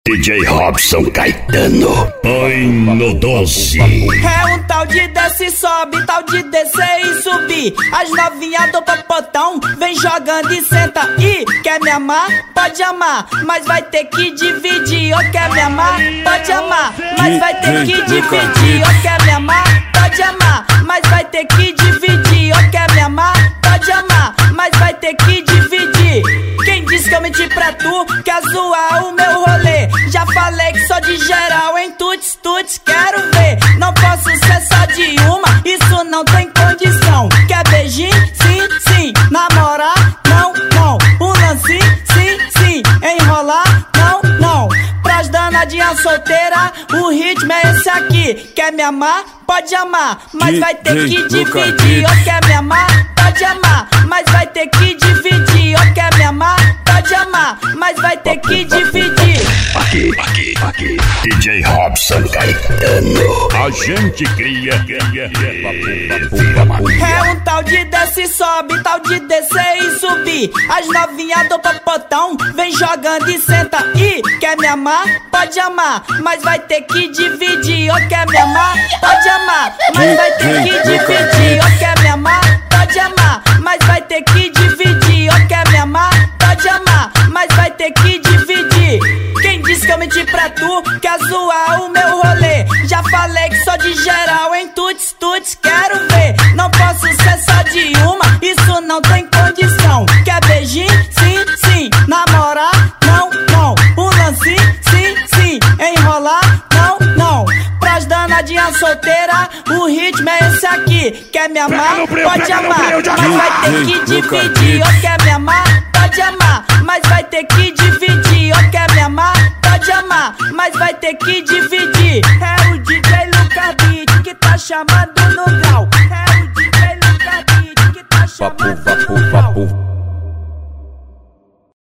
DJ Robson Caetano, põe no 12. É um tal de desce e sobe, tal de descer e subir. As novinhas do popotão vem jogando e senta. E quer me amar? Pode amar, mas vai ter que dividir. Ou quer me amar? Pode amar, mas vai ter que dividir. Ou quer me amar? Pode amar, mas vai ter que dividir. Ou quer me amar? Pode amar, mas vai ter que dividir. Quem disse que eu menti pra tu? Quer zoar o meu rolê? Já falei que sou de geral, em tuts, tuts, quero ver. Não posso ser só de uma, isso não tem condição. Quer beijinho? Sim, sim. Namorar? Não, não. Um lance? Sim, sim. Enrolar? Não, não. Pras danadinhas solteiras, o ritmo é esse aqui. Quer me amar? Pode amar, mas vai ter que dividir. Ou quer me amar? Pode amar, mas vai ter que dividir. Ou quer me amar? Pode amar, mas vai ter que dividir. Aqui, DJ Robson Caetano. A gente cria. É um tal de desce e sobe, tal de descer e subir. As novinhas do popotão vem jogando e senta. E quer me amar? Pode amar, mas vai ter que dividir. Ou quer me amar? Pode amar, mas vai ter que dividir. Ou quer me amar? Pode amar, mas vai ter que dividir. Ou quer me amar? Pode amar, mas vai ter que dividir. Quem disse que eu menti pra tu? Quer zoar o meu rolê? Já falei que sou de geral, em tuts, tuts, quero ver. Não posso ser só de uma, isso não tem condição. Quer beijinho? Sim, sim. Namorar? Não, não. Um lance? Sim, sim. Enrolar? Não, não. Pras danadinhas solteiras, o ritmo é esse aqui. Quer me amar? Pode amar, mas vai ter que dividir. Ou quer me amar? Pode amar, mas vai ter que dividir. Ou quer me amar? Pode amar, mas vai ter que dividir. É o DJ Lucas Beat que tá chamando no grau. É o DJ Lucas Beat que tá chamando no grau.